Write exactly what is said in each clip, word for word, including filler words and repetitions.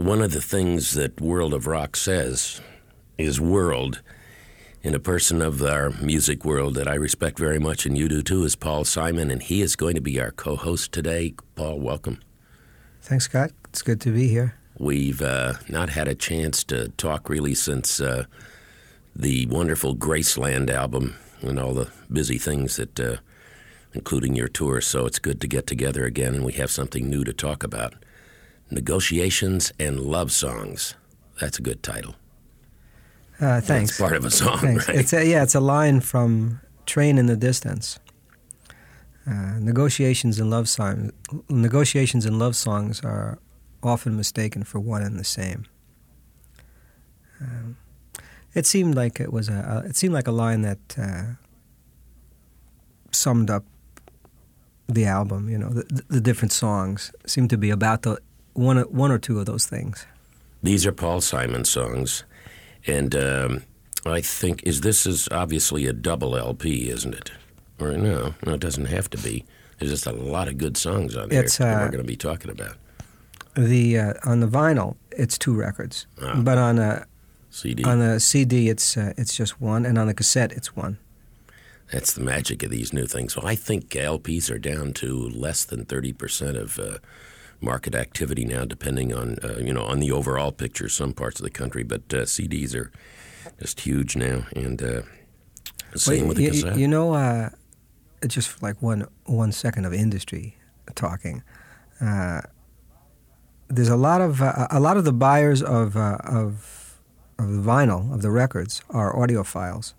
One of the things that World of Rock says is world, and a person of our music world that I respect very much, and you do too, is Paul Simon, and he is going to be our co-host today. Paul, welcome. Thanks, Scott. It's good to be here. We've uh, not had a chance to talk really since uh, the wonderful Graceland album and all the busy things that, uh, including your tour, so it's good to get together again, and we have something new to talk about. Negotiations and Love Songs. That's a good title. Uh, thanks. That's part of a song, thanks. right? It's a, yeah, it's a line from Train in the Distance. Uh, negotiations and love songs. Negotiations and love songs are often mistaken for one and the same. Um, it seemed like it was a. It seemed like a line that uh, summed up the album. You know, the, the different songs seemed to be about the one, one or two of those things. These are Paul Simon songs, and um, I think is this is obviously a double L P, isn't it? Or no, no, it doesn't have to be. There's just a lot of good songs on there it's, that uh, we're going to be talking about. The uh, on the vinyl, it's two records, Ah. but on a C D. on a C D, it's uh, it's just one, and on the cassette, it's one. That's the magic of these new things. Well, I think L Ps are down to less than thirty percent of uh, market activity now, depending on uh, you know on the overall picture. Some parts of the country, but uh, C Ds are just huge now, and uh, same Well, with the you, cassette. You know, uh, just for like one one second of industry talking. Uh, there's a lot of uh, a lot of the buyers of uh, of of the vinyl of the records are audiophiles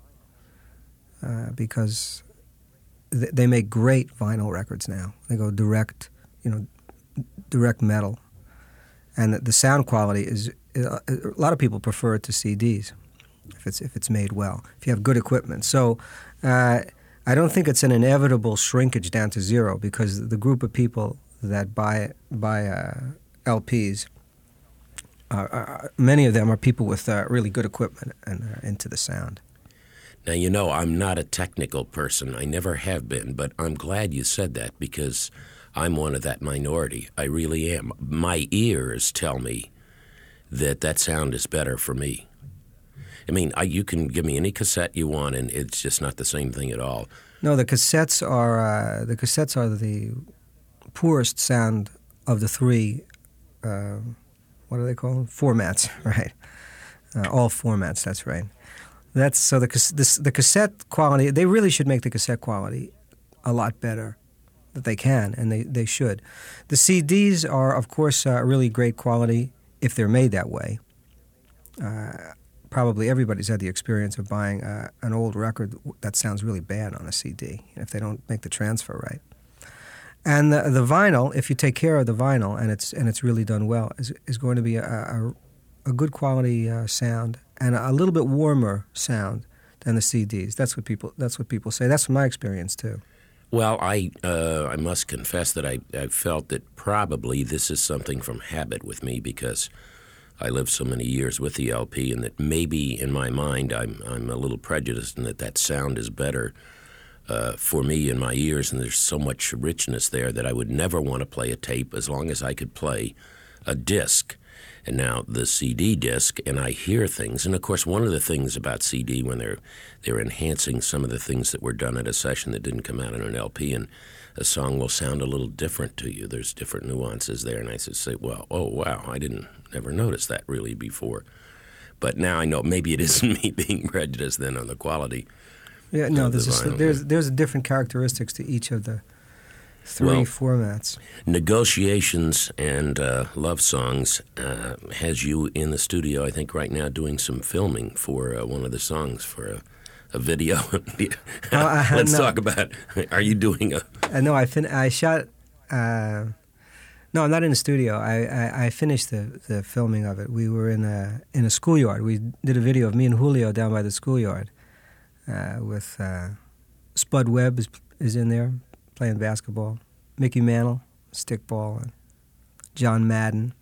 uh, because th- they make great vinyl records now. They go direct, you know, direct metal, and the, the sound quality is uh, a lot of people prefer it to C Ds if it's if it's made well, if you have good equipment. So. Uh, I don't think it's an inevitable shrinkage down to zero because the group of people that buy buy uh, L Ps, uh, are, many of them are people with uh, really good equipment and are into the sound. Now, you know, I'm not a technical person. I never have been, but I'm glad you said that because I'm one of that minority. I really am. My ears tell me that that sound is better for me. I mean, I, you can give me any cassette you want, and it's just not the same thing at all. No, the cassettes are uh, the cassettes are the poorest sound of the three. Uh, what do they call them? Formats, right? Uh, all formats. That's right. That's so the, the the cassette quality. They really should make the cassette quality a lot better. That they can, and they, they should. The C Ds are, of course, uh, really great quality if they're made that way. Uh, Probably everybody's had the experience of buying uh, an old record that sounds really bad on a C D if they don't make the transfer right. And the, the vinyl, if you take care of the vinyl and it's and it's really done well, is is going to be a a, a good quality uh, sound and a, a little bit warmer sound than the C Ds. That's what people that's what people say. That's from my experience too. Well, I uh, I must confess that I, I felt that probably this is something from habit with me because I lived so many years with the L P, and that maybe in my mind I'm I'm a little prejudiced, and that that sound is better uh, for me in my ears, and there's so much richness there that I would never want to play a tape as long as I could play a disc. And now the C D disc, and I hear things, and of course one of the things about C D when they're they're enhancing some of the things that were done at a session that didn't come out on an L P, and a song will sound a little different to you. There's different nuances there, and I just say, well, oh, wow, I didn't never notice that really before. But now I know maybe it isn't me being prejudiced then on the quality. Yeah, no, of the there's, a, vinyl. there's there's different characteristics to each of the three Well, formats. Negotiations and uh, Love Songs uh, has you in the studio, I think, right now doing some filming for uh, one of the songs for a, a video. I- Let's no. talk about, are you doing a... Uh, no, I fin- I shot. Uh, no, I'm not in the studio. I, I, I finished the, the filming of it. We were in a in a schoolyard. We did a video of me and Julio down by the schoolyard uh, with uh, Spud Webb is, is in there playing basketball. Mickey Mantle, stickball, and John Madden,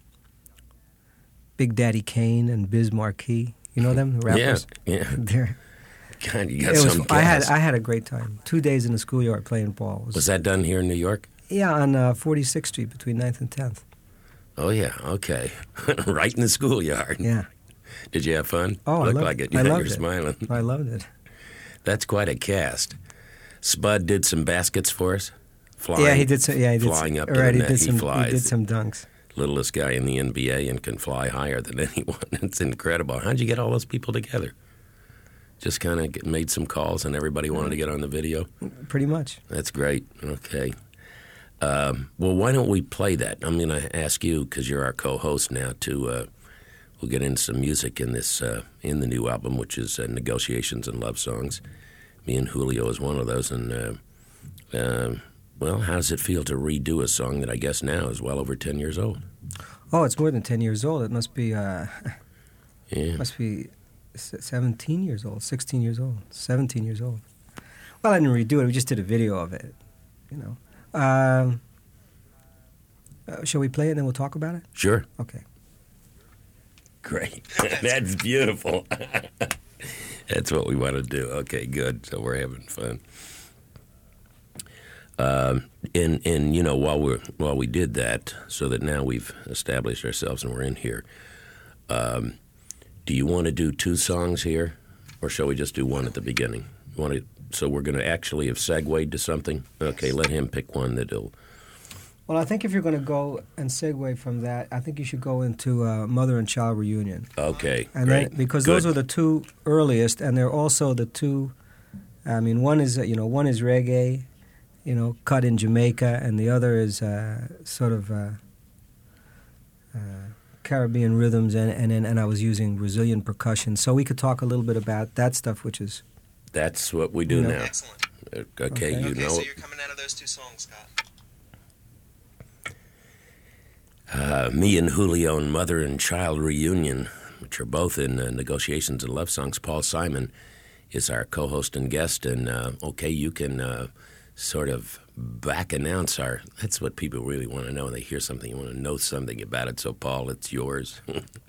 Big Daddy Kane, and Biz Marquis. You know them, the rappers? Yeah, yeah. They're, God, you got it was, some I had gas. I had a great time. Two days in the schoolyard playing ball. It was, Was that done here in New York? yeah, on uh, forty-sixth Street between ninth and tenth. Oh, yeah, okay. Right in the schoolyard. Yeah. Did you have fun? Oh, Looked I loved like it. it. Yeah, I loved you're it. smiling. I loved it. That's quite a cast. Spud did some baskets for us. Flying, yeah, he did. Some, yeah, he did. Flying some, up to right, the he net, did he some. flies. He did some dunks. Littlest guy in the N B A and can fly higher than anyone. It's incredible. How'd you get all those people together? Just kind of made some calls and everybody wanted to get on the video? Pretty much. That's great. Okay. Um, well, why don't we play that? I'm going to ask you, because you're our co-host now, to uh, we'll get into some music in this uh, in the new album, which is uh, Negotiations and Love Songs. Me and Julio is one of those. And, uh, uh, well, how does it feel to redo a song that I guess now is well over ten years old? Oh, it's more than ten years old. It must be, uh, Yeah. must be seventeen years old, sixteen years old, seventeen years old. Well, I didn't redo it. We just did a video of it, you know. Um, uh, shall we play it and then we'll talk about it? Sure. Okay. Great. That's beautiful. That's what we want to do. Okay, good. So we're having fun. Um, and and you know, while we while we did that, so that now we've established ourselves and we're in here. Um, do you want to do two songs here, or shall we just do one at the beginning? You want to? So we're going to actually have segued to something. Okay, let him pick one that'll. Well, I think if you're going to go and segue from that, I think you should go into uh, Mother and Child Reunion. Okay, and great. Then, because Good. those are the two earliest, and they're also the two. I mean, one is uh, you know one is reggae, you know, cut in Jamaica, and the other is uh, sort of uh, uh, Caribbean rhythms, and and and I was using Brazilian percussion, so we could talk a little bit about that stuff, which is. That's what we do You know. now. Excellent. Okay, Okay. you Okay, know. so you're coming out of those two songs, Scott. Uh, me and Julio and Mother and Child Reunion, which are both in uh, Negotiations and Love Songs. Paul Simon is our co-host and guest, and uh, okay, you can uh, sort of back announce our. That's what people really want to know. They hear something, you want to know something about it. So, Paul, it's yours.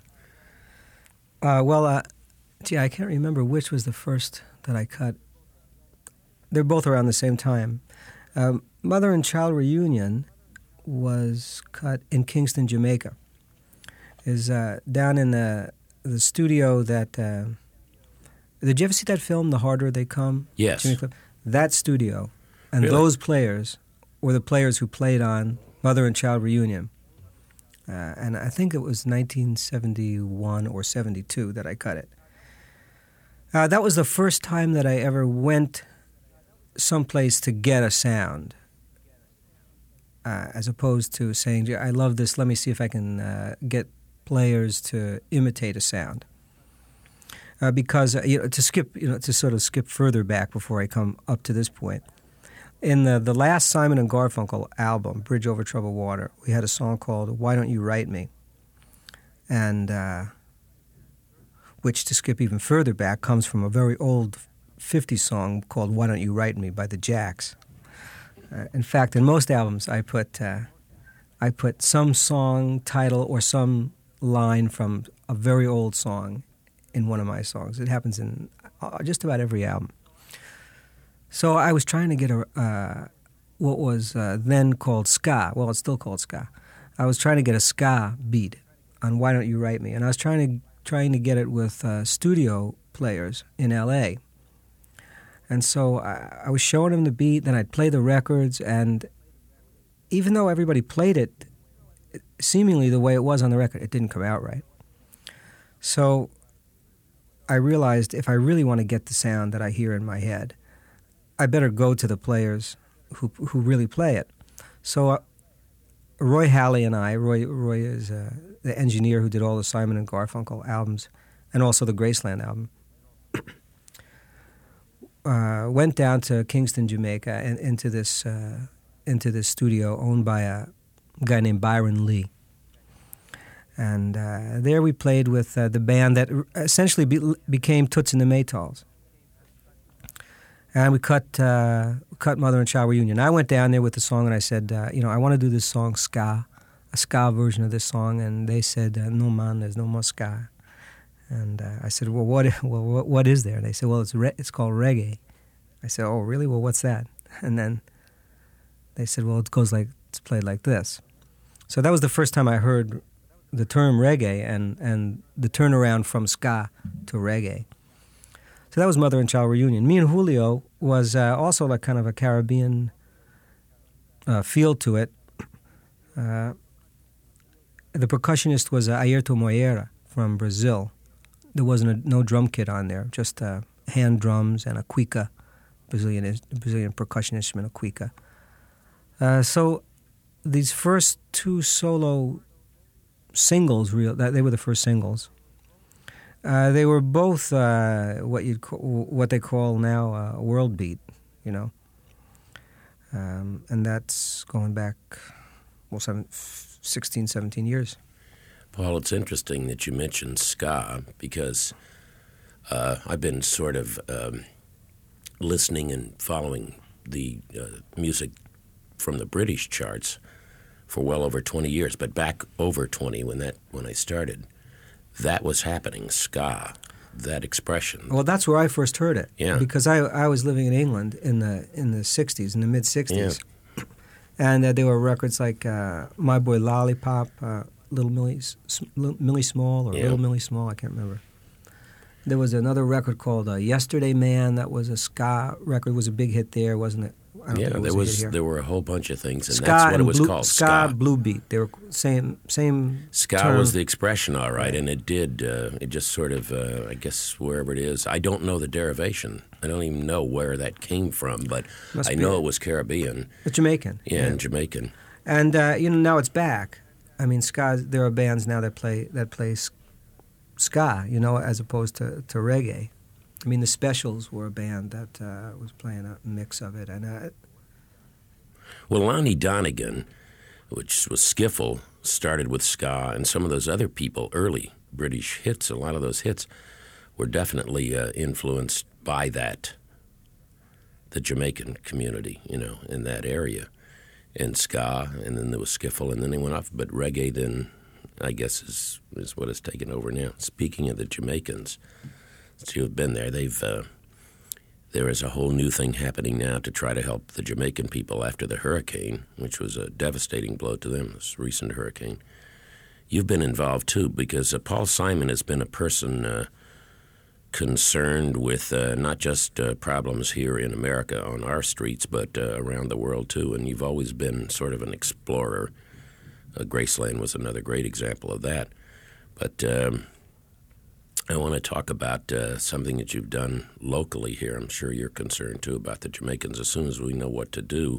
Uh, well, uh, gee, I can't remember which was the first that I cut. They're both around the same time. Um, Mother and Child Reunion was cut in Kingston, Jamaica. Is uh, down in the the studio that. Uh, did you ever see that film, The Harder They Come? Yes. Jimmy Cliff? That studio, and Really? those players were the players who played on Mother and Child Reunion. Uh, and I think it was nineteen seventy-one or seventy-two that I cut it. Uh, that was the first time that I ever went someplace to get a sound, uh, as opposed to saying, "I love this. Let me see if I can uh, get players to imitate a sound." Uh, because uh, you know, to skip, you know, to sort of skip further back before I come up to this point, in the the last Simon and Garfunkel album, Bridge Over Troubled Water, we had a song called "Why Don't You Write Me," and uh, which, to skip even further back, comes from a very old fifties song called "Why Don't You Write Me" by the Jacks. Uh, in fact, in most albums, I put uh, I put some song title or some line from a very old song in one of my songs. It happens in uh, just about every album. So I was trying to get a uh, what was uh, then called ska. Well, it's still called ska. I was trying to get a ska beat on "Why Don't You Write Me," and I was trying to trying to get it with uh, studio players in L A. And so I, I was showing them the beat, then I'd play the records, and even though everybody played it seemingly the way it was on the record, it didn't come out right. So I realized if I really want to get the sound that I hear in my head, I better go to the players who who really play it. So uh, Roy Halley and I, Roy Roy is uh, the engineer who did all the Simon and Garfunkel albums, and also the Graceland album, uh, went down to Kingston, Jamaica, and into this uh, into this studio owned by a guy named Byron Lee. And uh, there we played with uh, the band that essentially be, became Toots and the Maytals. And we cut uh, cut Mother and Child Reunion. I went down there with the song and I said, uh, you know, I want to do this song ska, a ska version of this song. And they said, uh, no man, there's no more ska. And uh, I said, well, what well, what, what is there? And they said, well, it's re- it's called reggae. I said, oh, really? Well, what's that? And then they said, well, it goes like, it's played like this. So that was the first time I heard the term reggae and, and the turnaround from ska to reggae. So that was Mother and Child Reunion. Me and Julio was uh, also like kind of a Caribbean uh, feel to it. Uh, the percussionist was uh, Ayrton Moreira from Brazil. There wasn't a, no drum kit on there, just uh, hand drums and a cuica, Brazilian Brazilian percussion instrument, a cuica. Uh, so these first two solo singles, real that they were the first singles. Uh, they were both uh, what you what they call now uh, a world beat, you know, um, and that's going back well, seven, sixteen, seventeen years. Paul, it's interesting that you mentioned ska because uh, I've been sort of um, listening and following the uh, music from the British charts for well over twenty years, but back over twenty when that when I started, that was happening, ska, that expression. Well, that's where I first heard it. Yeah. Because I I was living in England in the in the sixties, in the mid sixties, yeah. and uh, there were records like uh, My Boy Lollipop, uh, Little Millie, Little Millie Small, or yeah. Little Millie Small, I can't remember. There was another record called uh, Yesterday Man that was a ska record. It was a big hit there, wasn't it? I don't yeah, think it was there a hit was here. there were a whole bunch of things, and ska that's what and it was blue, called. Ska, Ska, blue beat. They were same same. ska term. was the expression, all right, and it did. Uh, it just sort of, uh, I guess, wherever it is. I don't know the derivation. I don't even know where that came from, but Must I be know it. it was Caribbean. It's Jamaican. Yeah, yeah. and Jamaican. And uh, you know now it's back. I mean, ska. There are bands now that play that play ska. You know, as opposed to, to reggae. I mean, the Specials were a band that uh, was playing a mix of it, and uh, well, Lonnie Donegan, which was skiffle, started with ska, and some of those other people, early British hits, a lot of those hits were definitely uh, influenced by that, the Jamaican community, you know, in that area. And ska, and then there was skiffle, and then they went off. But reggae then, I guess, is is what has taken over now. Speaking of the Jamaicans, since you've been there, they've uh, there is a whole new thing happening now to try to help the Jamaican people after the hurricane, which was a devastating blow to them, this recent hurricane. You've been involved, too, because uh, Paul Simon has been a person uh, concerned with uh, not just uh, problems here in America on our streets, but uh, around the world, too. And you've always been sort of an explorer. Uh, Graceland was another great example of that. But um, I want to talk about uh, something that you've done locally here. I'm sure you're concerned, too, about the Jamaicans. As soon as we know what to do,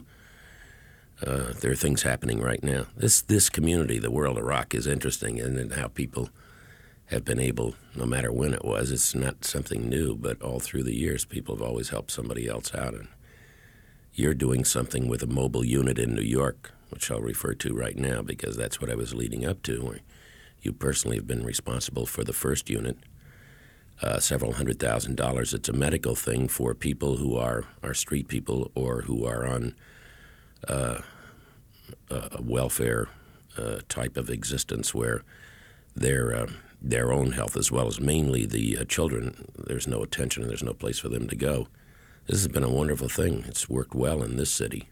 uh, there are things happening right now. This this community, the World of Rock, is interesting, and how people have been able, no matter when it was, it's not something new, but all through the years, people have always helped somebody else out. And you're doing something with a mobile unit in New York, which I'll refer to right now because that's what I was leading up to, where you personally have been responsible for the first unit, uh, several hundred thousand dollars. It's a medical thing for people who are, are street people or who are on uh, a welfare uh, type of existence where they're uh, their own health as well as mainly the uh, children. There's no attention and there's no place for them to go. This has been a wonderful thing. It's worked well in this city.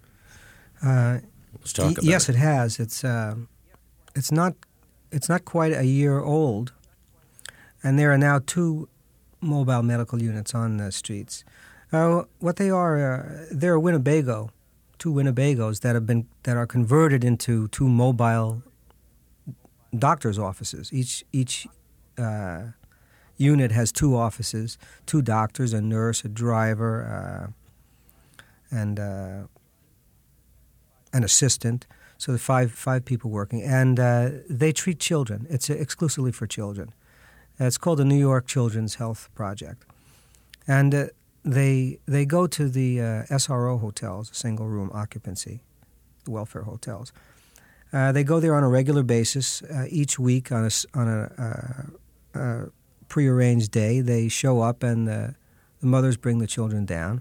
Uh, Let's talk y- about yes, it. it has. It's uh, it's not it's not quite a year old, and there are now two mobile medical units on the streets. Uh, what they are, uh, they're a Winnebago, two Winnebagos that have been that are converted into two mobile doctors' offices. Each each uh, unit has two offices, two doctors, a nurse, a driver, uh, and uh, an assistant. So the five five people working, and uh, they treat children. It's exclusively for children. Uh, it's called the New York Children's Health Project, and uh, they they go to the uh, S R O hotels, single room occupancy, the welfare hotels. Uh, they go there on a regular basis uh, each week on a, on a, uh, uh, prearranged day. They show up and uh, the mothers bring the children down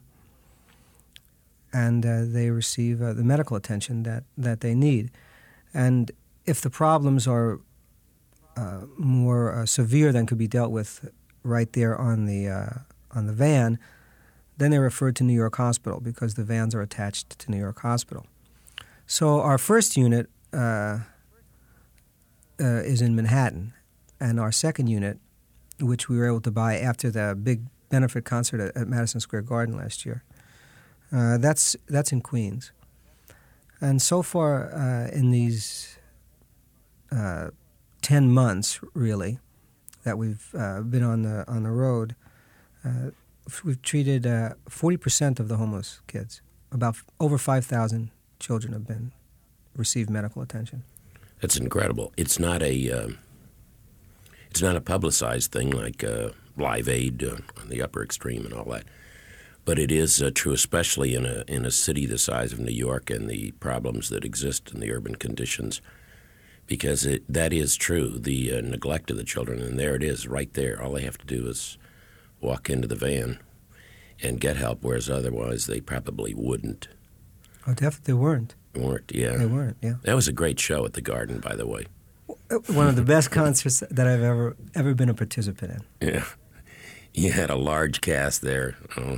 and uh, they receive uh, the medical attention that, that they need. And if the problems are uh, more uh, severe than could be dealt with right there on the, uh, on the van, then they're referred to New York Hospital because the vans are attached to New York Hospital. So our first unit Uh, uh, is in Manhattan, and our second unit, which we were able to buy after the big benefit concert at, at Madison Square Garden last year, uh, that's that's in Queens. And so far uh, in these uh, ten months, really, that we've uh, been on the on the road, uh, we've treated uh, forty percent of the homeless kids. About f- over five thousand children have been received medical attention. That's incredible. It's not a uh, it's not a publicized thing like uh, Live Aid uh, on the upper extreme and all that, but it is uh, true, especially in a in a city the size of New York and the problems that exist in the urban conditions, because it, that is true. The uh, neglect of the children, and there it is, right there. All they have to do is walk into the van and get help, whereas otherwise they probably wouldn't. Oh, definitely weren't. Weren't, yeah. They weren't, yeah. That was a great show at the Garden, by the way. One of the best concerts that I've ever ever been a participant in. Yeah. You had a large cast there. Oh.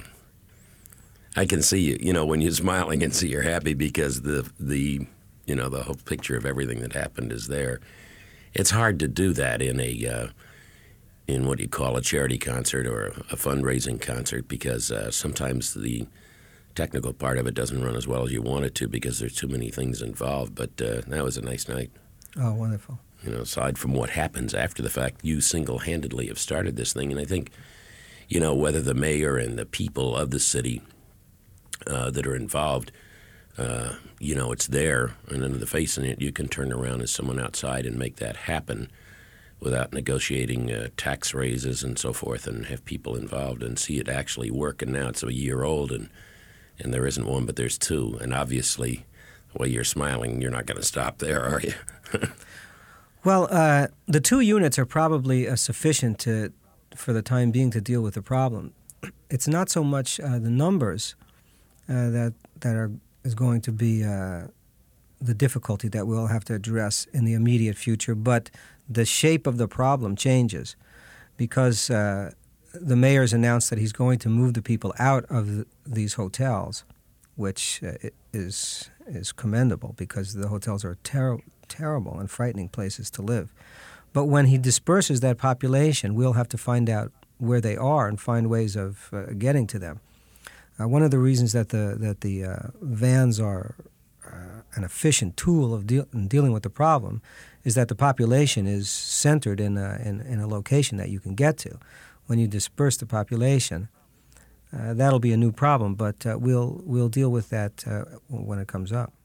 I can see you, you know, when you're smiling and see you're happy because the, the, you know, the whole picture of everything that happened is there. It's hard to do that in a, uh, in what you call a charity concert or a fundraising concert because uh, sometimes the technical part of it doesn't run as well as you want it to because there's too many things involved. But uh, that was a nice night. Oh, wonderful. You know, aside from what happens after the fact, you single-handedly have started this thing. And I think, you know, whether the mayor and the people of the city uh, that are involved, uh, you know, it's there. And under the face of it, you can turn around as someone outside and make that happen without negotiating uh, tax raises and so forth and have people involved and see it actually work. And now it's a year old and, and there isn't one, but there's two. And obviously, the way you're smiling, you're not going to stop there, are you? Well, uh, the two units are probably uh, sufficient to, for the time being, to deal with the problem. It's not so much uh, the numbers uh, that that are is going to be uh, the difficulty that we'll have to address in the immediate future, but the shape of the problem changes because uh, the mayor's announced that he's going to move the people out of the, these hotels, which uh, is is commendable because the hotels are terrible. terrible and frightening places to live. But when he disperses that population, we'll have to find out where they are and find ways of uh, getting to them. Uh, one of the reasons that the that the uh, vans are uh, an efficient tool of deal- in dealing with the problem is that the population is centered in a, in, in a location that you can get to. When you disperse the population, uh, that'll be a new problem, but uh, we'll we'll deal with that uh, when it comes up.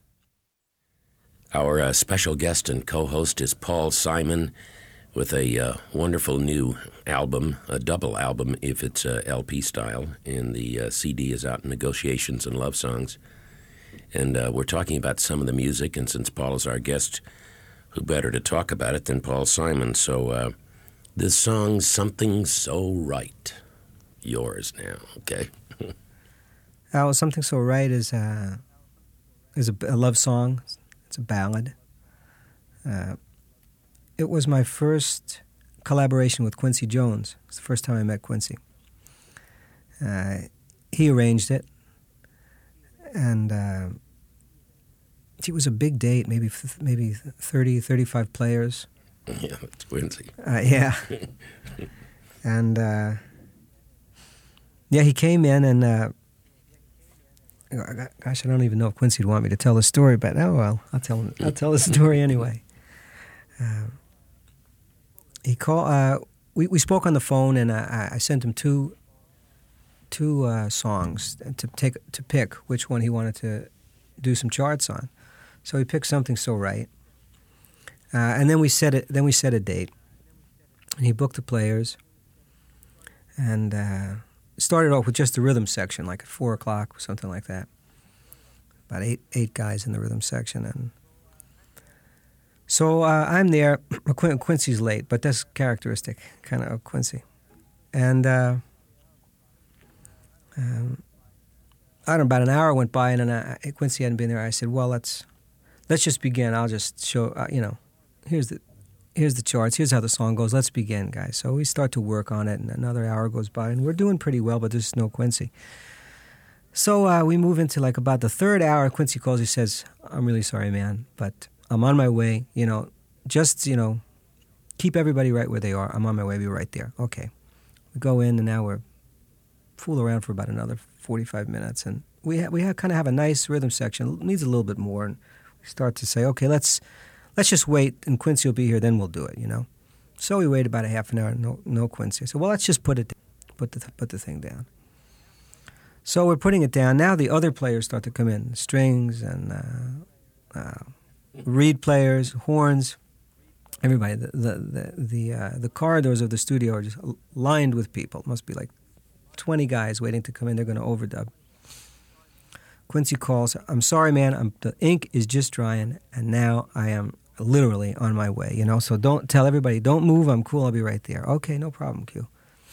Our uh, special guest and co-host is Paul Simon with a uh, wonderful new album, a double album if it's uh, L P style, and the uh, C D is out in Negotiations and Love Songs. And uh, we're talking about some of the music, and since Paul is our guest, who better to talk about it than Paul Simon? So uh, this song, Something So Right, yours now, okay? Oh, Something So Right is, uh, is a, a love song. It's a ballad. Uh, it was my first collaboration with Quincy Jones. It's the first time I met Quincy. Uh, he arranged it, and uh, it was a big date, maybe maybe thirty, thirty-five players. Yeah, it's Quincy. Uh, yeah. and, uh, yeah, he came in and... Uh, Gosh, I don't even know if Quincy would want me to tell the story, but oh well, I'll tell him. I'll tell the story anyway. Uh, he called. Uh, we we spoke on the phone, and I, I sent him two two uh, songs to take to pick which one he wanted to do some charts on. So he picked Something So Right, uh, and then we set it. Then we set a date, and he booked the players, and. Uh, Started off with just the rhythm section, like at four o'clock or something like that. About eight eight guys in the rhythm section, and so uh, I'm there. Qu- Quincy's late, but that's characteristic, kind of Quincy. And uh, um, I don't know. About an hour went by, and then I, Quincy hadn't been there. I said, "Well, let's let's just begin. I'll just show. Uh, you know, here's the." Here's the charts. Here's how the song goes. Let's begin, guys. So we start to work on it, and another hour goes by, and we're doing pretty well, but there's no Quincy. So uh, we move into like about the third hour. Quincy calls. He says, "I'm really sorry, man, but I'm on my way. You know, just you know, keep everybody right where they are. I'm on my way. Be right there. Okay. We go in, and now we're fool around for about another forty-five minutes, and we ha- we ha- kind of have a nice rhythm section. It needs a little bit more, and we start to say, okay, let's let's just wait, and Quincy will be here. Then we'll do it. You know. So we wait about a half an hour. No, no Quincy. So well, let's just put it, put the put the thing down. So we're putting it down. Now the other players start to come in, strings and uh, uh, reed players, horns. Everybody, the the the the, uh, the corridors of the studio are just lined with people. It must be like twenty guys waiting to come in. They're going to overdub. Quincy calls. I'm sorry, man. I'm, the ink is just drying, and now I am literally on my way. You know, so don't tell everybody. Don't move. I'm cool. I'll be right there. Okay, no problem, Q.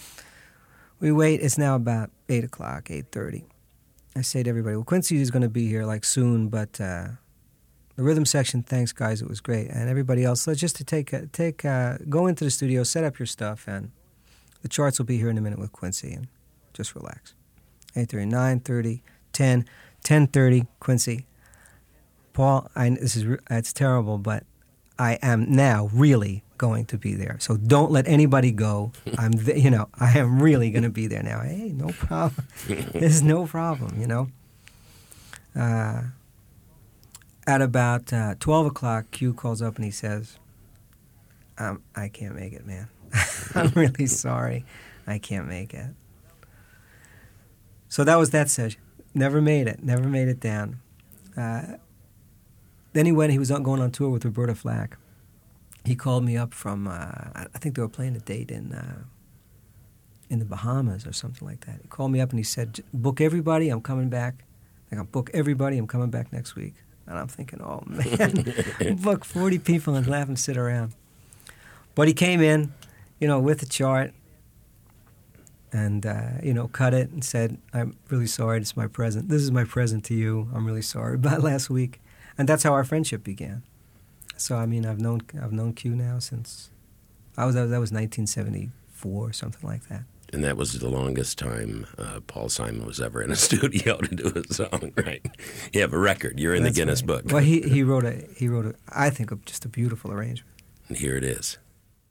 We wait. It's now about eight o'clock, eight thirty. I say to everybody, well, Quincy is going to be here like soon, but. Uh, The rhythm section, thanks guys, it was great, and everybody else. Let's just to take uh, take uh, go into the studio, set up your stuff, and the charts will be here in a minute with Quincy, and just relax. eight thirty, nine thirty, ten, ten thirty, Quincy. Paul, I, this is it's terrible, but I am now really going to be there. So don't let anybody go. I'm, th- you know, I am really going to be there now. Hey, no problem. There's no problem, you know. Uh. At about uh, twelve o'clock, Q calls up and he says, um, I can't make it, man. I'm really sorry. I can't make it. So that was that session. Never made it. Never made it down. Uh, then he went, he was going on tour with Roberta Flack. He called me up from, uh, I think they were playing a date in, uh, in the Bahamas or something like that. He called me up and he said, book everybody, I'm coming back. I got book everybody, I'm coming back next week. And I'm thinking, oh, man, book forty people and laugh and sit around. But he came in, you know, with the chart and, uh, you know, cut it and said, I'm really sorry, this is my present. This is my present to you. I'm really sorry about last week. And that's how our friendship began. So, I mean, I've known I've known Q now since, I was that was nineteen seventy-four or something like that. And that was the longest time uh, Paul Simon was ever in a studio to do a song, right? You have a record. You're in That's the Guinness right. Book. Well, he, he wrote a he wrote a I think a, just a beautiful arrangement. And here it is.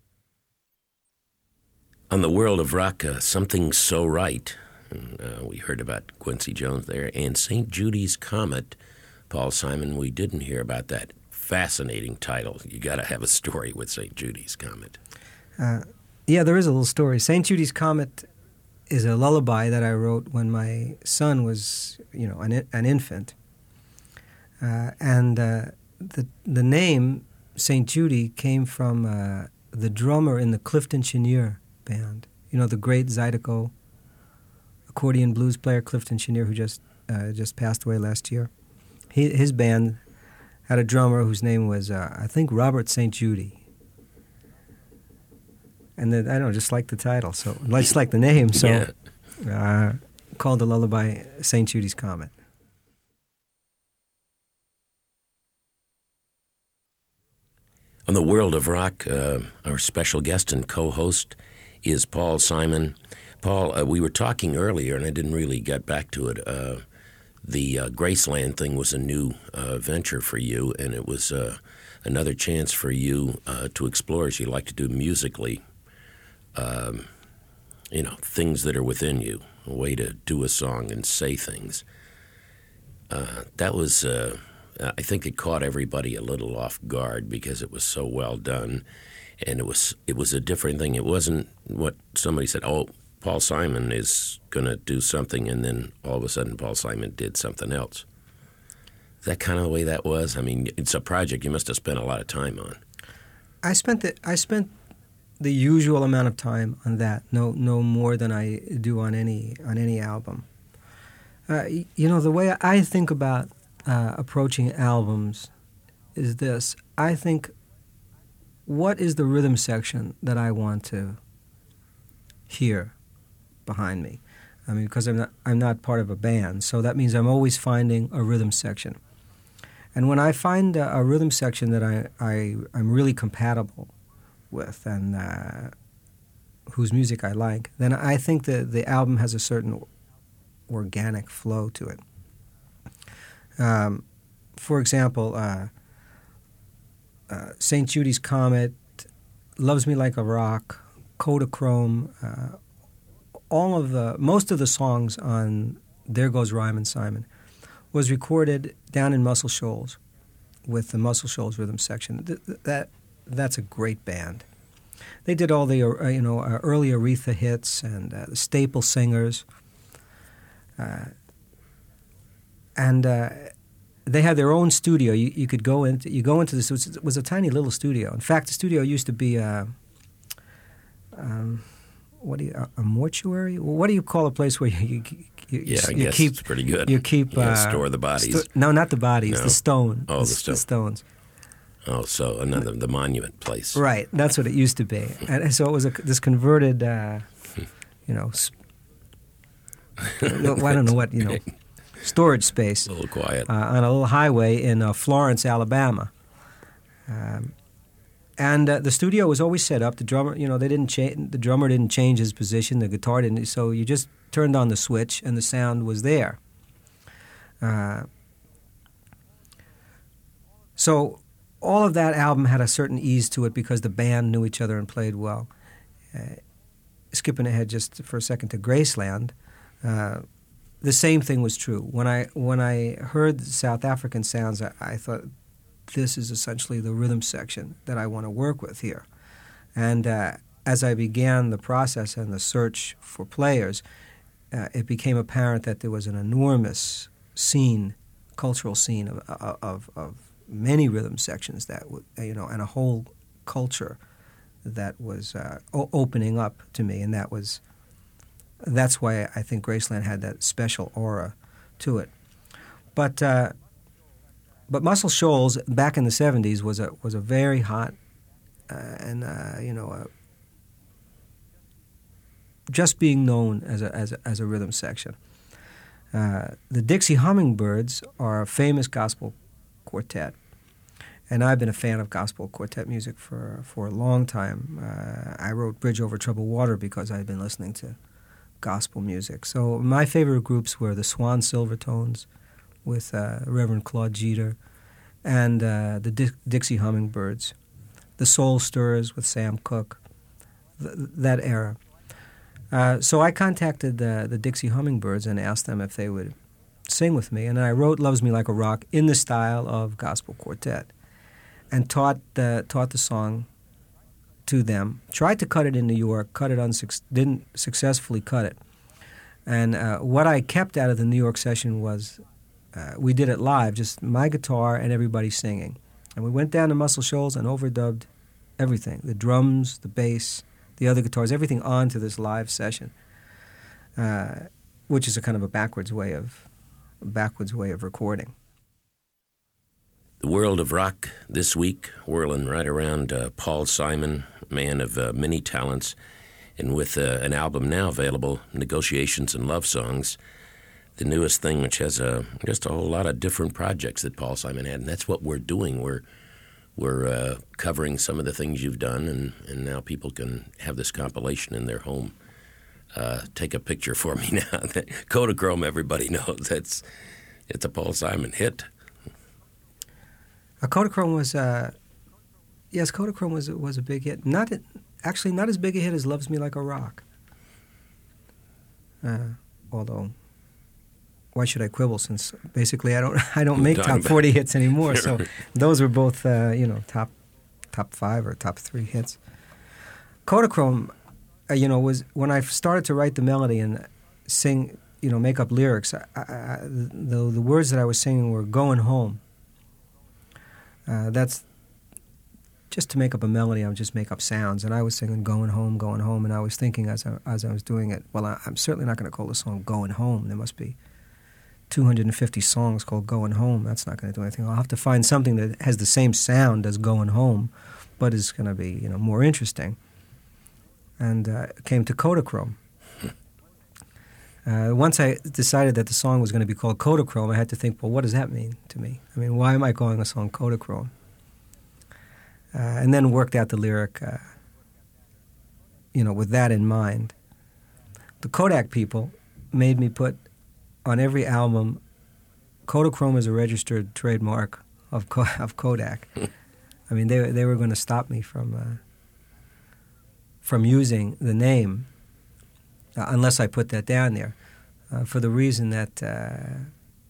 On the World of Rock, uh, Something So Right. And, uh, we heard about Quincy Jones there, and Saint Judy's Comet. Paul Simon, we didn't hear about that fascinating title. You got to have a story with Saint Judy's Comet. Uh, Yeah, there is a little story. Saint Judy's Comet is a lullaby that I wrote when my son was, you know, an, an infant. Uh, and uh, the the name Saint Judy came from uh, the drummer in the Clifton Chenier band. You know, the great Zydeco accordion blues player Clifton Chenier, who just uh, just passed away last year. He, his band had a drummer whose name was, uh, I think, Robert Saint Judy. And then, I don't know, just like the title, so just like the name, so yeah. uh, called the lullaby Saint Judy's Comet. On the World of Rock, uh, our special guest and co-host is Paul Simon. Paul, uh, we were talking earlier, and I didn't really get back to it. Uh, the uh, Graceland thing was a new uh, venture for you, and it was uh, another chance for you uh, to explore, as you like to do musically, Um, you know, things that are within you, a way to do a song and say things. Uh, that was, uh, I think it caught everybody a little off guard because it was so well done, and it was it was a different thing. It wasn't what somebody said, oh, Paul Simon is going to do something, and then all of a sudden Paul Simon did something else. Is that kind of the way that was? I mean, it's a project you must have spent a lot of time on. I spent it. I spent the usual amount of time on that. No, no more than I do on any on any album. Uh, you know, the way I think about uh, approaching albums is this: I think, what is the rhythm section that I want to hear behind me? I mean, because I'm not I'm not part of a band, so that means I'm always finding a rhythm section. And when I find a, a rhythm section that I, I I'm really compatible with and uh, whose music I like, then I think that the album has a certain organic flow to it. Um, for example, uh, uh, Saint Judy's Comet Loves Me Like a Rock, Kodachrome, uh, all of the, most of the songs on There Goes Ryman Simon was recorded down in Muscle Shoals with the Muscle Shoals Rhythm Section. Th- th- that That's a great band. They did all the uh, you know uh, early Aretha hits and uh, the staple singers. Uh, and uh, they had their own studio. You, you could go into you go into this. It was, it was a tiny little studio. In fact, the studio used to be a um, what do you a, a mortuary? What do you call a place where you, you, you yeah, I you guess keep it's pretty good. you keep you uh, store the bodies? Sto- no, not the bodies. No. The stone. Oh, the, the stone. the stones. Oh, so another the monument place. Right, that's what it used to be. And so it was a, this converted, uh, you know, sp- well, I don't know what, you know, storage space. A little quiet. Uh, on a little highway in uh, Florence, Alabama. Um, and uh, the studio was always set up. The drummer, you know, they didn't cha- the drummer didn't change his position. The guitar didn't. So you just turned on the switch, and the sound was there. Uh, so. All of that album had a certain ease to it because the band knew each other and played well. Uh, skipping ahead just for a second to Graceland, uh, the same thing was true. When I when I heard the South African sounds, I, I thought, this is essentially the rhythm section that I want to work with here. And uh, as I began the process and the search for players, uh, it became apparent that there was an enormous scene, cultural scene of of, of many rhythm sections that w- you know, and a whole culture that was uh, o- opening up to me, and that was that's why I think Graceland had that special aura to it. But uh, but Muscle Shoals back in the seventies was a was a very hot uh, and uh, you know uh, just being known as a as a, as a rhythm section. Uh, the Dixie Hummingbirds are a famous gospel quartet, and I've been a fan of gospel quartet music for for a long time. Uh, I wrote Bridge Over Troubled Water because I'd been listening to gospel music. So my favorite groups were the Swan Silvertones with uh, Reverend Claude Jeter, and uh, the Di- Dixie Hummingbirds, the Soul Stirrers with Sam Cooke, th- that era. Uh, so I contacted the, the Dixie Hummingbirds and asked them if they would sing with me, and I wrote Loves Me Like a Rock in the style of gospel quartet and taught the, taught the song to them. Tried to cut it in New York, cut it unsuc- didn't successfully cut it. And uh, what I kept out of the New York session was uh, we did it live, just my guitar and everybody singing. And we went down to Muscle Shoals and overdubbed everything, the drums, the bass, the other guitars, everything onto this live session, uh, which is a kind of a backwards way of backwards way of recording. The world of rock this week, whirling right around uh, Paul Simon, man of uh, many talents, and with uh, an album now available, Negotiations and Love Songs, the newest thing, which has a, just a whole lot of different projects that Paul Simon had, and that's what we're doing. We're we're uh, covering some of the things you've done, and, and now people can have this compilation in their home. Uh, take a picture for me now. Kodachrome, everybody knows that's it's a Paul Simon hit. Uh, Kodachrome was, uh, yes, Kodachrome was was a big hit. Not actually not as big a hit as Loves Me Like a Rock. Uh, although, why should I quibble? Since basically I don't I don't make top forty hits anymore. So those were both uh, you know top top five or top three hits. Kodachrome, uh, you know, was when I started to write the melody and sing, you know, make up lyrics. I, I, the the words that I was singing were "Going Home." Uh, that's just to make up a melody. I would just make up sounds, and I was singing "Going Home, Going Home," and I was thinking as I, as I was doing it, well, I, I'm certainly not going to call the song "Going Home." There must be two hundred fifty songs called "Going Home." That's not going to do anything. I'll have to find something that has the same sound as "Going Home," but is going to be, you know, more interesting. And uh, came to Kodachrome. Uh, once I decided that the song was going to be called Kodachrome, I had to think, well, what does that mean to me? I mean, why am I calling a song Kodachrome? Uh, and then worked out the lyric, uh, you know, with that in mind. The Kodak people made me put on every album, Kodachrome is a registered trademark of Ko- of Kodak. I mean, they they were going to stop me from uh, from using the name uh, unless I put that down there, uh, for the reason that uh,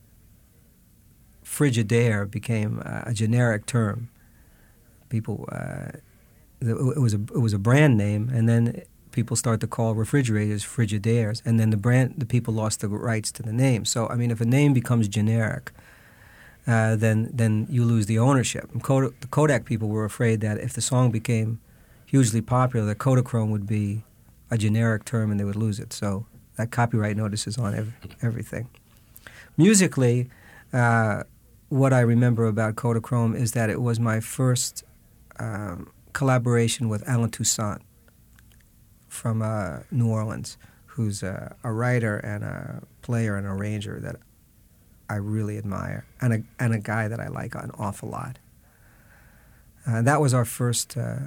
Frigidaire became uh, a generic term. People, uh, it was a it was a brand name, and then people started to call refrigerators Frigidaires, and then the brand the people lost the rights to the name. So I mean, if a name becomes generic, uh, then then you lose the ownership. And Kodak, the Kodak people were afraid that if the song became hugely popular, that Kodachrome would be a generic term and they would lose it. So that copyright notice is on ev- everything. Musically, uh, what I remember about Kodachrome is that it was my first um, collaboration with Allen Toussaint from uh, New Orleans, who's a, a writer and a player and arranger that I really admire, and a and a guy that I like an awful lot. Uh, that was our first. Uh,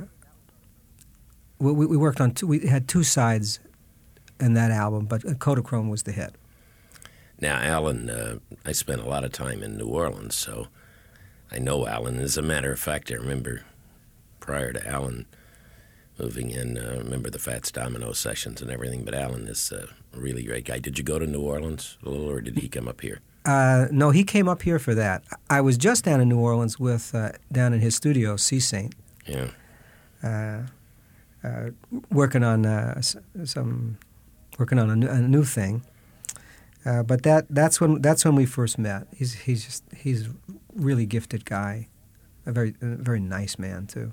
we, we worked on two. We had two sides in that album, but Kodachrome was the hit. Now, Alan, uh, I spent a lot of time in New Orleans, so I know Alan. As a matter of fact, I remember prior to Alan moving in, I uh, remember the Fats Domino sessions and everything, but Alan is a really great guy. Did you go to New Orleans a little, or did he come up here? Uh, no, he came up here for that. I was just down in New Orleans with, uh, down in his studio, C-Saint. Yeah. Uh, uh, working on uh, some, working on a new, a new thing. Uh, but that that's when that's when we first met. He's he's just he's a really gifted guy, a very a very nice man too.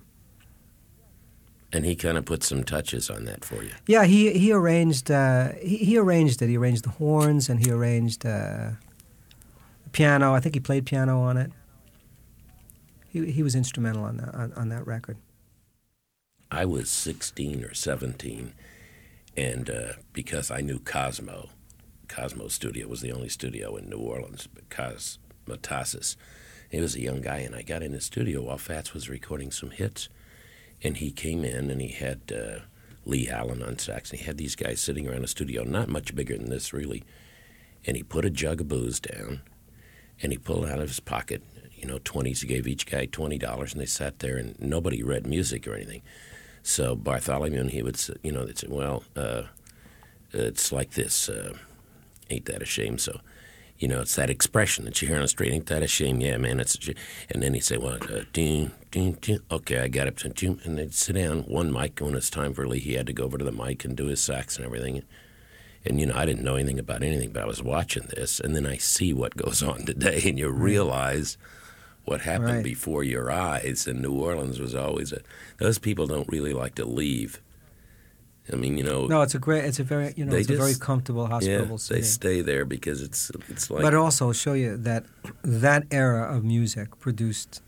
And he kind of put some touches on that for you. Yeah, he he arranged uh, he, he arranged it. He arranged the horns and he arranged uh, the piano. I think he played piano on it. He he was instrumental on that on, on that record. I was sixteen or seventeen, and uh, because I knew Cosmo. Cosmo Studio was the only studio in New Orleans, but Cos Metasis. He was a young guy, and I got in his studio while Fats was recording some hits, and he came in, and he had uh, Lee Allen on sax, and he had these guys sitting around the studio, not much bigger than this, really, and he put a jug of booze down, and he pulled out of his pocket, you know, twenties. He gave each guy twenty dollars, and they sat there, and nobody read music or anything. So Bartholomew and he would, you know, they'd say, well, uh, it's like this, uh, ain't that a shame? So, you know, it's that expression that you hear on the street. Ain't that a shame? Yeah, man, it's a shame. And then he'd say, well, uh, ding, ding, ding. Okay, I got it. And they'd sit down, one mic, when it's time for Lee, he had to go over to the mic and do his sax and everything. And, you know, I didn't know anything about anything, but I was watching this, and then I see what goes on today, and you realize what happened right. before your eyes. And New Orleans was always a... Those people don't really like to leave. I mean, you know. No, it's a great. It's a very, you know, it's just, a very comfortable, hospitable yeah, city. They stay there because it's it's like. But also show you that that era of music produced,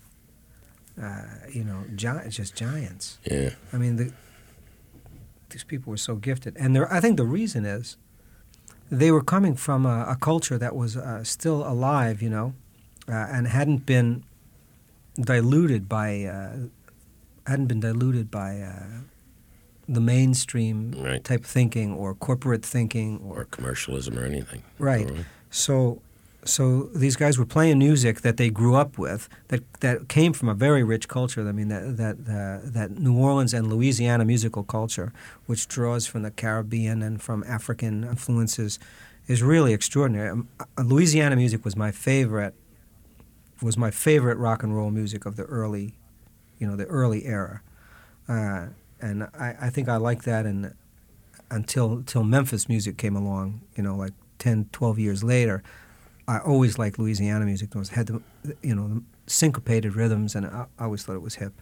uh, you know, gi- just giants. Yeah. I mean, the, these people were so gifted, and there. I think the reason is they were coming from a, a culture that was uh, still alive, you know, uh, and hadn't been diluted by uh, hadn't been diluted by. Uh, the mainstream right. type thinking or corporate thinking or, or commercialism or anything. Right. Or, so so these guys were playing music that they grew up with that that came from a very rich culture. I mean that that uh, that New Orleans and Louisiana musical culture, which draws from the Caribbean and from African influences, is really extraordinary. Um, Louisiana music was my favorite was my favorite rock and roll music of the early, you know, the early era. Uh, And I, I think I liked that and until until Memphis music came along, you know, like ten, twelve years later. I always liked Louisiana music. It was, had the, you know, the syncopated rhythms, and I, I always thought it was hip.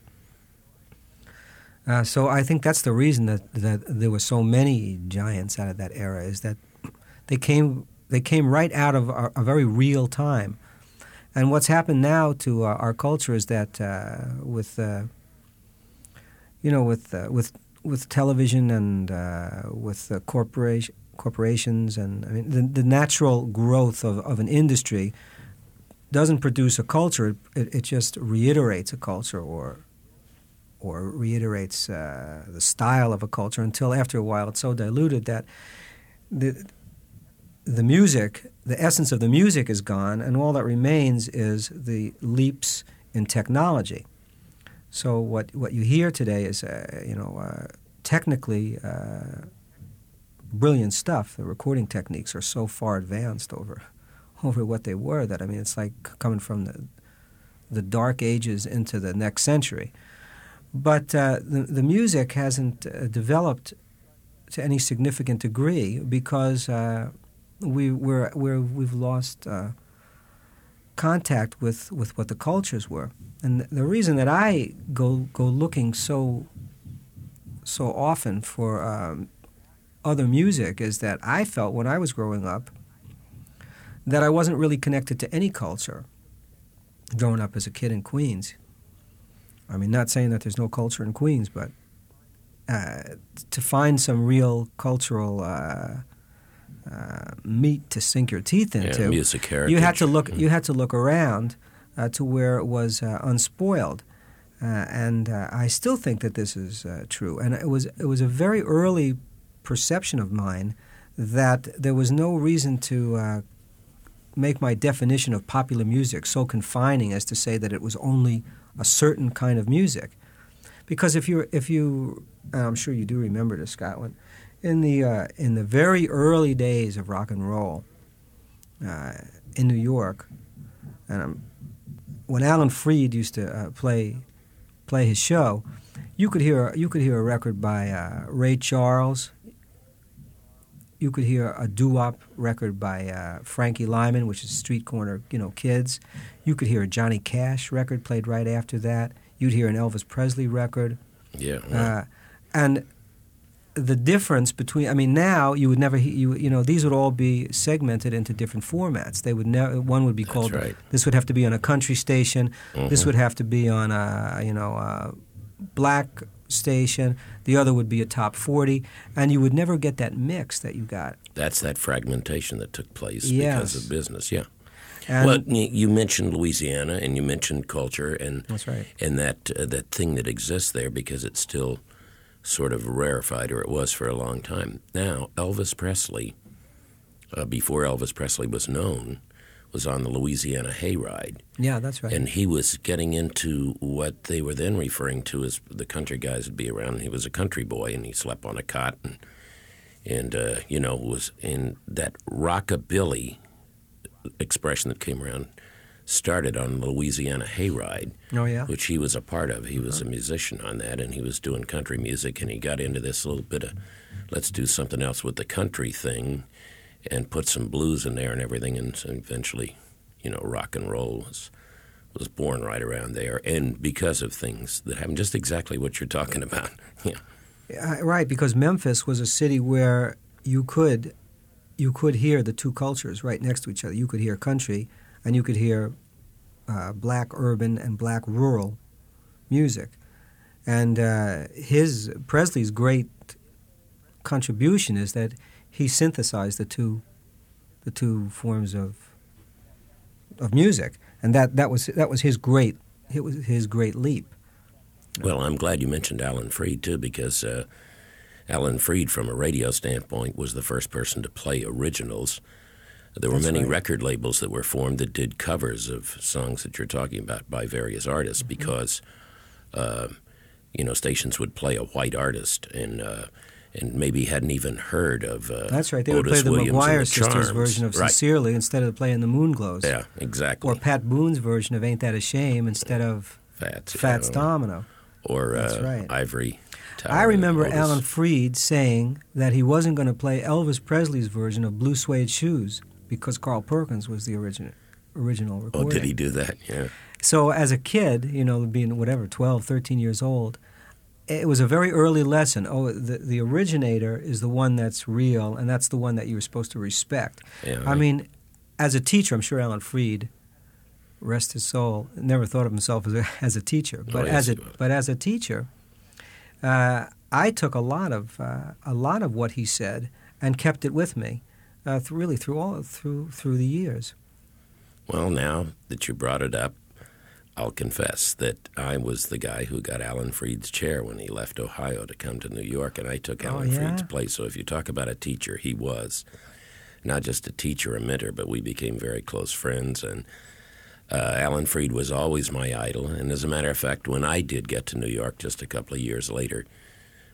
Uh, so I think that's the reason that, that there were so many giants out of that era, is that they came they came right out of a, a very real time. And what's happened now to uh, our culture is that uh, with... Uh, You know, with uh, with with television and uh, with uh, corporation corporations, and I mean, the, the natural growth of, of an industry doesn't produce a culture. It, it just reiterates a culture, or or reiterates uh, the style of a culture until after a while it's so diluted that the the music, the essence of the music, is gone, and all that remains is the leaps in technology. So what what you hear today is, uh, you know, uh, technically uh, brilliant stuff. The recording techniques are so far advanced over over what they were that, I mean, it's like coming from the the dark ages into the next century. But uh, the, the music hasn't uh, developed to any significant degree because uh, we, we're, we're, we've lost uh, contact with, with what the cultures were. And the reason that I go go looking so so often for um, other music is that I felt when I was growing up that I wasn't really connected to any culture growing up as a kid in Queens. I mean, not saying that there's no culture in Queens, but uh, to find some real cultural uh, uh, meat to sink your teeth into, yeah, music heritage. You had to look. You had to look around uh, to where it was uh, unspoiled, uh, and uh, I still think that this is uh, true. And it was it was a very early perception of mine that there was no reason to uh, make my definition of popular music so confining as to say that it was only a certain kind of music. Because if you if you, and I'm sure you do remember this, Scotland, in the uh, in the very early days of rock and roll uh, in New York, and um, when Alan Freed used to uh, play play his show, you could hear you could hear a record by uh, Ray Charles. You could hear a doo-wop record by uh, Frankie Lyman, which is Street Corner, you know, Kids. You could hear a Johnny Cash record played right after that. You'd hear an Elvis Presley record. Yeah. Well. Uh, and the difference between, I mean, now you would never, you you know, these would all be segmented into different formats. They would never, one would be That's called, right. This would have to be on a country station. Mm-hmm. This would have to be on a, you know, a black station. The other would be a top forty, and you would never get that mix that you got. That's that fragmentation that took place Yes. because of business, yeah. And well, y- you mentioned Louisiana, and you mentioned culture, and That's right. and that uh, that thing that exists there because it's still sort of rarefied, or it was for a long time. Now, Elvis Presley, uh, before Elvis Presley was known, was on the Louisiana Hayride. Yeah, that's right. And he was getting into what they were then referring to as the country guys would be around. And he was a country boy, and he slept on a cot, and, and uh, you know, was in that rockabilly expression that came around started on the Louisiana Hayride, Oh, yeah? which he was a part of. He was a musician on that, and he was doing country music, and he got into this little bit of let's do something else with the country thing and put some blues in there and everything, and so eventually, you know, rock and roll was was born right around there, and because of things that happened, just exactly what you're talking about. Yeah, Uh, right, because Memphis was a city where you could you could hear the two cultures right next to each other. You could hear country, and you could hear uh, black urban and black rural music. And uh, his Presley's great contribution is that he synthesized the two the two forms of of music, and that, that was that was his great it was his great leap. well, I'm glad you mentioned Alan Freed, too, because uh, Alan Freed, from a radio standpoint, was the first person to play originals. There were That's many right. record labels that were formed that did covers of songs that you're talking about by various artists Mm-hmm. because, uh, you know, stations would play a white artist and uh, and maybe hadn't even heard of uh, That's right. They would Otis play the Williams and McGuire the sisters' Charms. version of Right. Sincerely instead of playing the Moonglows. Yeah, exactly. Or Pat Boone's version of Ain't That a Shame instead of Fats. Fats yeah. Domino. Or That's uh, right. Ivory Tower. I remember Otis. Alan Freed saying that he wasn't going to play Elvis Presley's version of Blue Suede Shoes because Carl Perkins was the original original Oh, recording. did he do that? Yeah. So as a kid, you know, being whatever, twelve, thirteen years old, it was a very early lesson. Oh, the, the originator is the one that's real, and that's the one that you're supposed to respect. Yeah, I mean, as a teacher, I'm sure Alan Freed, rest his soul, never thought of himself as a, as a teacher. But Oh, yes, as a he was. but as a teacher, uh, I took a lot of uh, a lot of what he said and kept it with me, uh, th- really through all through through the years. Well, now that you brought it up, I'll confess that I was the guy who got Alan Freed's chair when he left Ohio to come to New York, and I took Oh, Alan yeah? Freed's place. So if you talk about a teacher, he was not just a teacher, a mentor, but we became very close friends. And uh, Alan Freed was always my idol. And as a matter of fact, when I did get to New York just a couple of years later,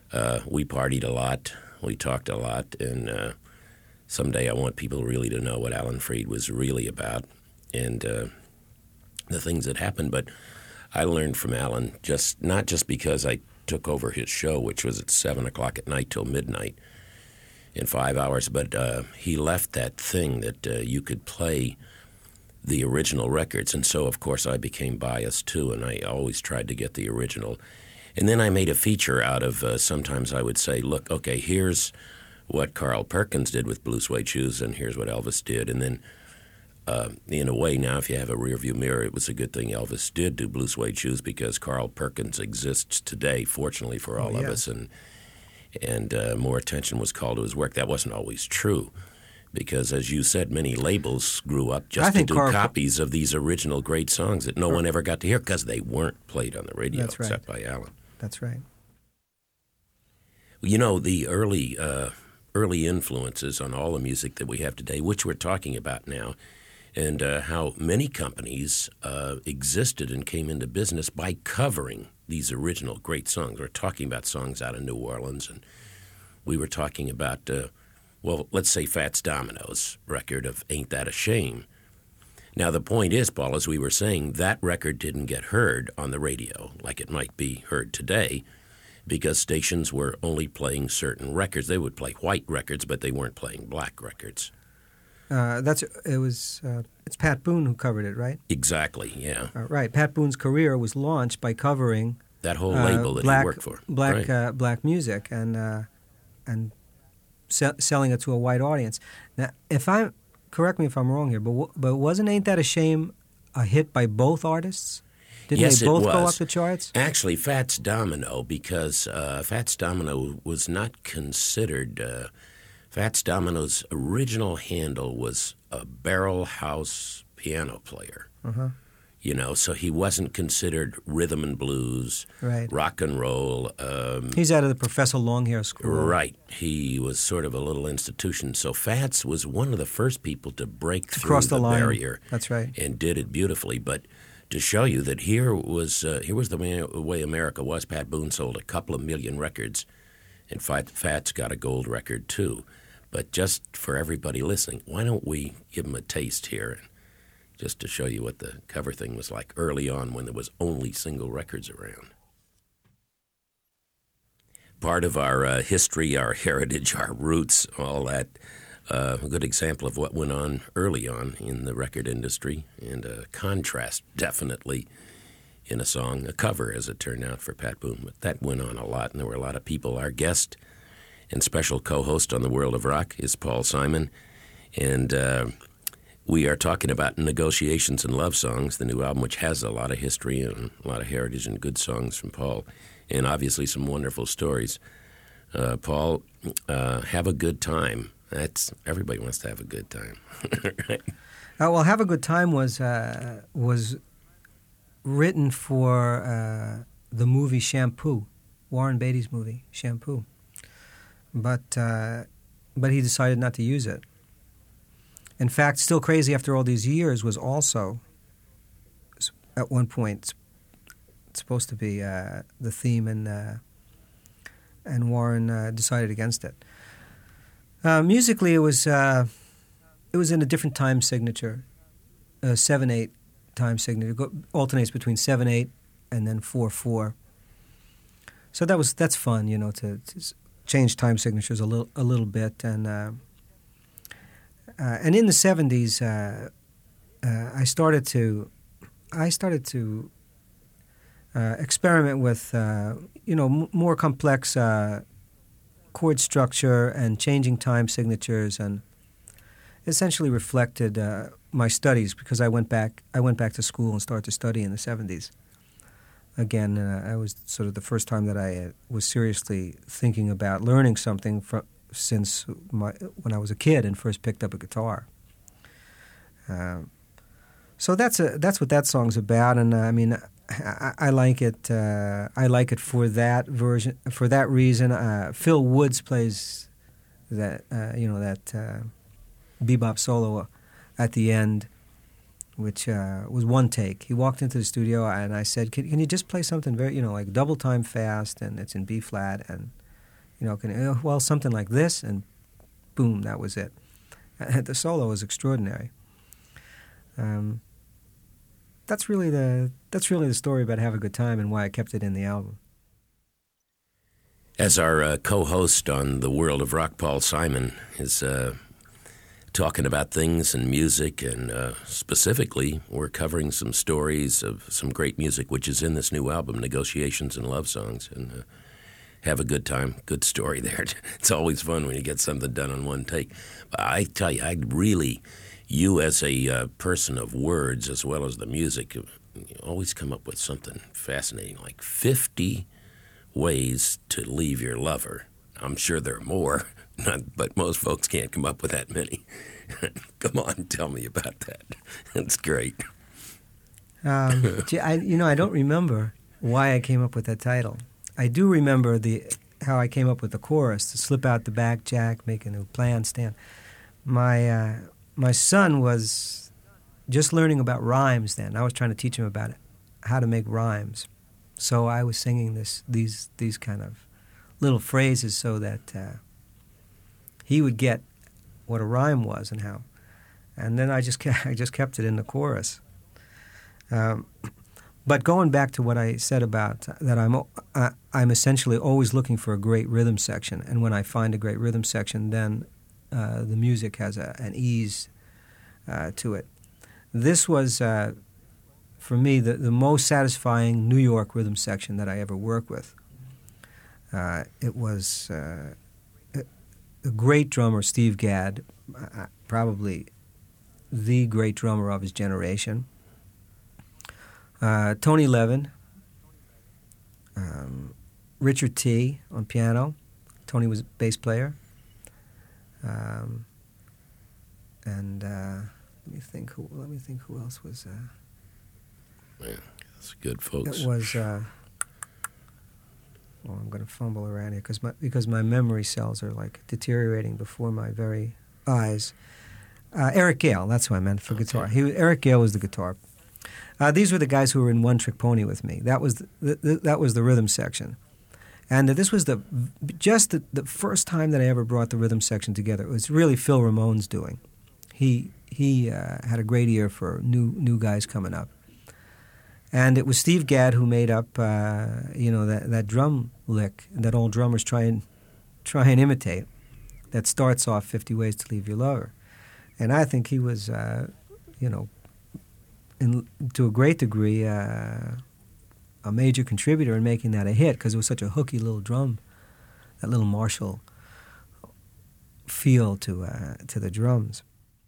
Uh, we partied a lot. We talked a lot. And uh, someday I want people really to know what Alan Freed was really about and uh, the things that happened. But I learned from Alan, just not just because I took over his show, which was at seven o'clock at night till midnight in five hours, but uh, he left that thing that uh, you could play the original records. And so, of course, I became biased, too, and I always tried to get the original. And then I made a feature out of, uh, sometimes I would say, look, okay, here's what Carl Perkins did with Blue Suede Shoes, and here's what Elvis did. And then, uh, in a way, now, if you have a rearview mirror, it was a good thing Elvis did do Blue Suede Shoes because Carl Perkins exists today, fortunately for all oh, yeah. of us, and and uh, more attention was called to his work. That wasn't always true. Because, as you said, many labels grew up just to do Carl copies of these original great songs that no one ever got to hear because they weren't played on the radio That's right. except by Alan. That's right. You know, the early uh, early influences on all the music that we have today, which we're talking about now, and uh, how many companies uh, existed and came into business by covering these original great songs. We're talking about songs out of New Orleans, and we were talking about... Uh, Well, let's say Fats Domino's record of Ain't That a Shame. Now, the point is, Paul, as we were saying, that record didn't get heard on the radio like it might be heard today because stations were only playing certain records. They would play white records, but they weren't playing black records. Uh, that's it was uh, it's Pat Boone who covered it, right? Exactly, yeah. Uh, right. Pat Boone's career was launched by covering that whole uh, label that black, he worked for. Black right. uh, black music and uh, and se- selling it to a white audience. Now, if I correct me if I'm wrong here, but w- but wasn't Ain't That a Shame a hit by both artists? Didn't yes, they both it was. go up the charts? Actually, Fats Domino, because uh, Fats Domino was not considered. Uh, Fats Domino's original handle was a barrel house piano player. Uh-huh. You know, so he wasn't considered rhythm and blues, Right. rock and roll. Um, He's out of the Professor Longhair school. right. He was sort of a little institution. So Fats was one of the first people to break To through cross the, the line. barrier. That's right. And did it beautifully. But to show you that here was uh, here was the way, way America was. Pat Boone sold a couple of million records, and Fats got a gold record too. But just for everybody listening, why don't we give them a taste here, just to show you what the cover thing was like early on when there was only single records around. Part of our uh, history, our heritage, our roots, all that. Uh, a good example of what went on early on in the record industry, and a contrast definitely in a song, a cover as it turned out for Pat Boone. But that went on a lot, and there were a lot of people. Our guest and special co-host on The World of Rock is Paul Simon, and uh, we are talking about Negotiations and Love Songs, the new album, which has a lot of history and a lot of heritage and good songs from Paul, and obviously some wonderful stories. Uh, Paul, uh, have a good time. That's everybody wants to have a good time, right? Uh, well, Have a Good Time was uh, was written for uh, the movie Shampoo, Warren Beatty's movie Shampoo, but uh, but he decided not to use it. In fact, Still Crazy After All These Years was also at one point supposed to be uh, the theme, and uh, and Warren uh, decided against it. Uh, musically, it was uh, it was in a different time signature, a seven eight time signature. It go, alternates between seven eight and then four four. So that was that's fun, you know, to, to change time signatures a little a little bit. And uh, uh, and in the seventies, uh, uh, I started to I started to uh, experiment with uh, you know m- more complex Uh, chord structure and changing time signatures, and essentially reflected uh, my studies, because I went back I went back to school and started to study in the seventies. Again, uh, I was sort of the first time that I uh, was seriously thinking about learning something from, since my, when I was a kid and first picked up a guitar. Um, so that's a, that's what that song's about, and uh, I mean. I, I like it. Uh, I like it for that version. For that reason, uh, Phil Woods plays that. Uh, you know that uh, bebop solo at the end, which uh, was one take. He walked into the studio and I said, "Can, can you just play something very, you know, like double time fast, and it's in B flat, and You know, can, uh, well, something like this, and boom, that was it. The solo was extraordinary. Um, that's really the that's really the story about Have a Good Time and why I kept it in the album. As our uh, co-host on The World of Rock, Paul Simon is uh, talking about things and music, and uh, specifically, we're covering some stories of some great music, which is in this new album, Negotiations and Love Songs, and uh, have a good time. Good story there. It's always fun when you get something done on one take. But I tell you, I really, you as a uh, person of words as well as the music, you always come up with something fascinating, like fifty ways to leave your lover. I'm sure there are more, but most folks can't come up with that many. Come on, tell me about that. It's great. Um, gee, I, you know, I don't remember why I came up with that title. I do remember the how I came up with the chorus, to slip out the back, Jack, make a new plan, stand. My uh, my son was just learning about rhymes then. I was trying to teach him about it, how to make rhymes. So I was singing this these these kind of little phrases so that uh, he would get what a rhyme was and how. And then I just kept, I just kept it in the chorus. Um, but going back to what I said about that, I'm uh, I'm essentially always looking for a great rhythm section, and when I find a great rhythm section, then uh, the music has a, an ease uh, to it. This was, uh, for me, the, the most satisfying New York rhythm section that I ever worked with. Uh, it was uh, a, a great drummer, Steve Gadd, uh, probably the great drummer of his generation. Uh, Tony Levin, um, Richard T. on piano. Tony was a bass player. Um, and uh, let me think who. Let me think who else was. Uh, Man, that's good, folks. It was. Uh, well, I'm going to fumble around here because my because my memory cells are like deteriorating before my very eyes. Uh, Eric Gale, that's what I meant for okay. guitar. He Eric Gale was the guitar. Uh, these were the guys who were in One Trick Pony with me. That was the, the, that was the rhythm section, and uh, this was the just the, the first time that I ever brought the rhythm section together. It was really Phil Ramone's doing. He he uh, had a great ear for new new guys coming up, and it was Steve Gadd who made up uh, you know that that drum lick that all drummers try and try and imitate. That starts off fifty Ways to Leave Your Lover, and I think he was uh, you know. In, to a great degree, uh, a major contributor in making that a hit because it was such a hooky little drum, that little Marshall feel to uh, to the drums.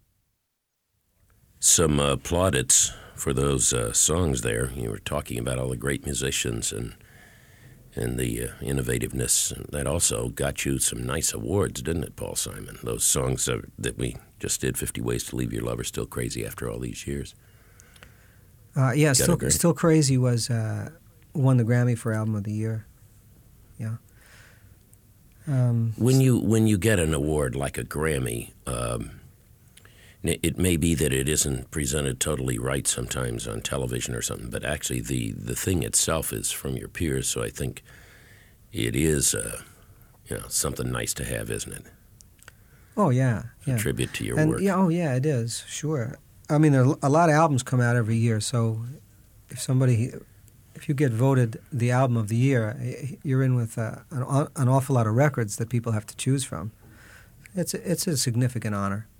Some uh, plaudits for those uh, songs there. You were talking about all the great musicians and and the uh, innovativeness. That also got you some nice awards, didn't it, Paul Simon? Those songs uh, that we just did, fifty Ways to Leave Your Lover, still crazy after all these years. Uh, yeah, still, still Crazy was uh, won the Grammy for Album of the Year. Yeah. Um, when you when you get an award like a Grammy, um, it may be that it isn't presented totally right sometimes on television or something, but actually the, the thing itself is from your peers. So I think it is uh, you know something nice to have, isn't it? Oh yeah, yeah. A tribute to your and, work. Yeah, oh yeah, it is. Sure. I mean, there are a lot of albums come out every year, so if somebody, if you get voted the album of the year, you're in with uh, an, an awful lot of records that people have to choose from. It's a, it's a significant honor.